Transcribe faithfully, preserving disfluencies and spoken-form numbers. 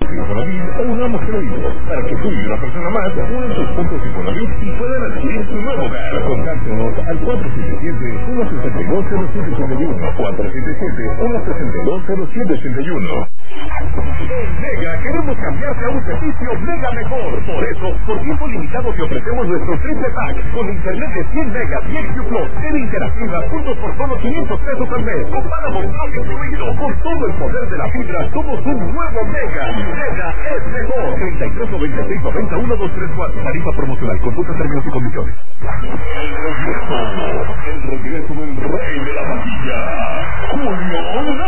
puntos Infonavit o unamos créditos para que tú y una persona más unan sus puntos Infonavit y puedan adquirir su nuevo hogar. Contáctenos al cuatro siete siete, uno seis dos, cero siete ocho uno, cuatro siete siete, uno seis dos, cero siete ocho uno. En Mega queremos cambiarte a un servicio Mega mejor. Por eso, por tiempo limitado te ofrecemos nuestro triple pack con internet de cien megas y X Plus, tele interactiva, puntos por solo quinientos pesos al mes. Con páramo pack incluido. Con todo el poder de la fibra, somos un nuevo Mega. Mega es mejor. treinta y tres noventa y seis noventa y uno dos tres cuatro. Tarifa promocional. Consulta términos y condiciones. El regreso. El regreso del rey de la taquilla, Julio